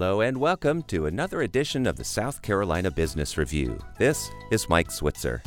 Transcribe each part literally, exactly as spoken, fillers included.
Hello and welcome to another edition of the South Carolina Business Review. This is Mike Switzer.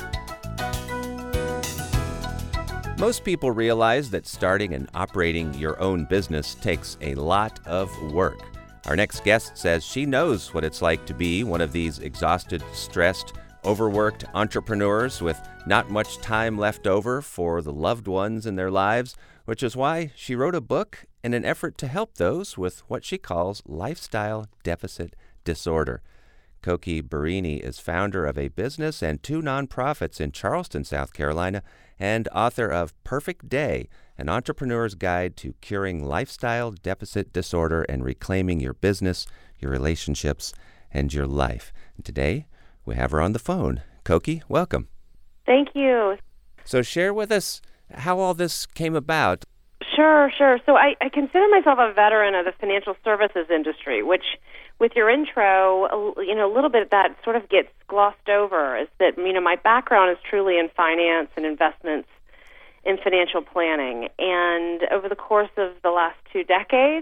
Most people realize that starting and operating your own business takes a lot of work. Our next guest says she knows what it's like to be one of these exhausted, stressed, overworked entrepreneurs with not much time left over for the loved ones in their lives, which is why she wrote a book in an effort to help those with what she calls lifestyle deficit disorder. Koki Barini is founder of a business and two nonprofits in Charleston, South Carolina, and author of Perfect Day, an entrepreneur's guide to curing lifestyle deficit disorder and reclaiming your business, your relationships, and your life. And today, we have her on the phone. Koki, welcome. Thank you. So share with us how all this came about. Sure, sure. So I, I consider myself a veteran of the financial services industry, which with your intro, you know, a little bit of that sort of gets glossed over, is that, you know, my background is truly in finance and investments in financial planning. And over the course of the last two decades,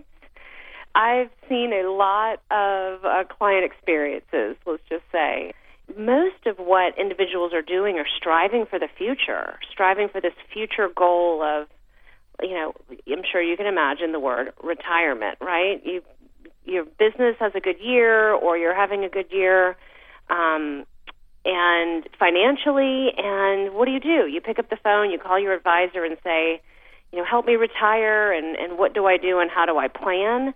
I've seen a lot of uh, client experiences, let's just say. Most of what individuals are doing are striving for the future, striving for this future goal of, you know, I'm sure you can imagine the word retirement, right? You, your business has a good year, or you're having a good year, um, and financially, and what do you do? You pick up the phone, you call your advisor and say, you know, help me retire, and, and what do I do, and how do I plan?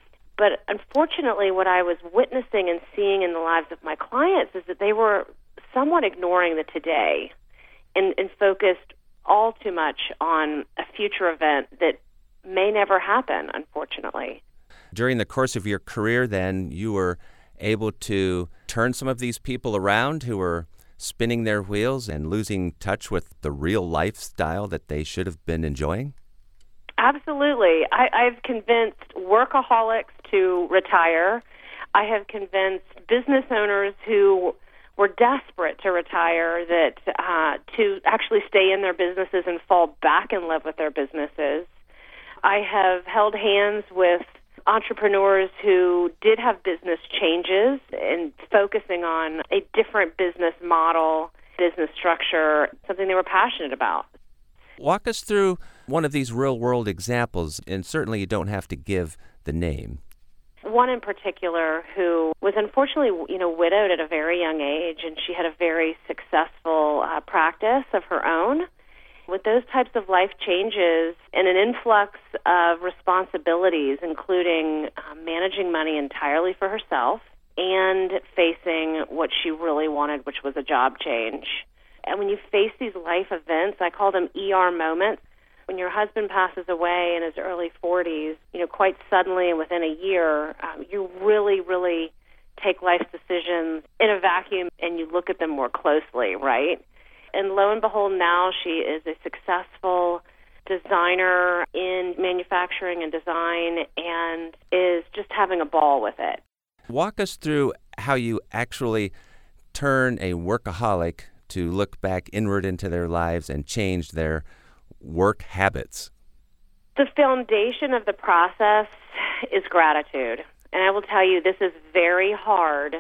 But unfortunately, what I was witnessing and seeing in the lives of my clients is that they were somewhat ignoring the today and, and focused all too much on a future event that may never happen, unfortunately. During the course of your career, then, you were able to turn some of these people around who were spinning their wheels and losing touch with the real lifestyle that they should have been enjoying? Absolutely. I, I've convinced workaholics to retire. I have convinced business owners who were desperate to retire that uh, to actually stay in their businesses and fall back in love with their businesses. I have held hands with entrepreneurs who did have business changes and focusing on a different business model, business structure, something they were passionate about. Walk us through one of these real-world examples, and certainly you don't have to give the name. One in particular who was unfortunately, you know, widowed at a very young age, and she had a very successful uh, practice of her own. With those types of life changes and an influx of responsibilities, including uh, managing money entirely for herself and facing what she really wanted, which was a job change. And when you face these life events, I call them E R moments. When your husband passes away in his early forties, you know, quite suddenly and within a year, um, you really, really take life decisions in a vacuum and you look at them more closely, right? And lo and behold, now she is a successful designer in manufacturing and design and is just having a ball with it. Walk us through how you actually turn a workaholic to look back inward into their lives and change their work habits. The foundation of the process is gratitude. And I will tell you, this is very hard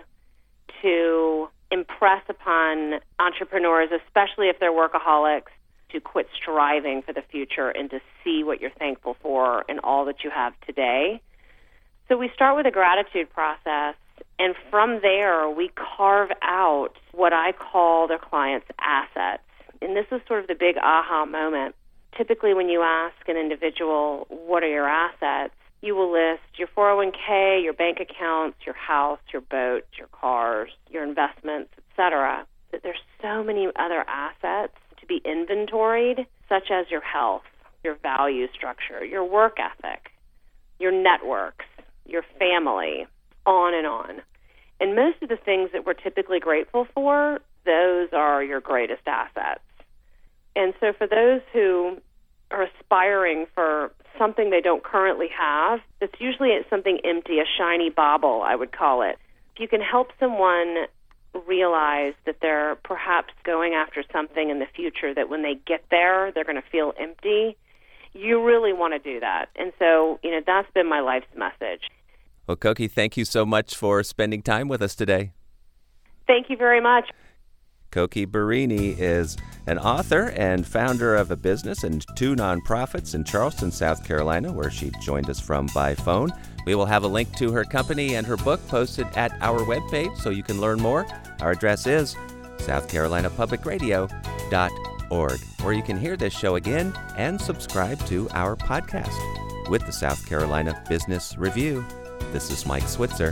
to impress upon entrepreneurs, especially if they're workaholics, to quit striving for the future and to see what you're thankful for in all that you have today. So we start with a gratitude process, and from there we carve out what I call their clients' assets. And this is sort of the big aha moment. Typically when you ask an individual, what are your assets, you will list your four oh one k, your bank accounts, your house, your boat, your cars, your investments, et cetera. That there's so many other assets to be inventoried, such as your health, your value structure, your work ethic, your networks, your family, on and on. And most of the things that we're typically grateful for, those are your greatest assets. And so for those who are aspiring for something they don't currently have, it's usually something empty, a shiny bauble, I would call it. If you can help someone realize that they're perhaps going after something in the future that when they get there, they're going to feel empty, you really want to do that. And so, you know, that's been my life's message. Well, Koki, thank you so much for spending time with us today. Thank you very much. Koki Barini is an author and founder of a business and two nonprofits in Charleston, South Carolina, where she joined us from by phone. We will have a link to her company and her book posted at our webpage so you can learn more. Our address is south carolina public radio dot org, or you can hear this show again and subscribe to our podcast. With the South Carolina Business Review, this is Mike Switzer.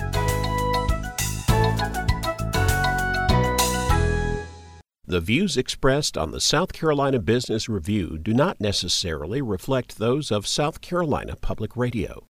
The views expressed on the South Carolina Business Review do not necessarily reflect those of South Carolina Public Radio.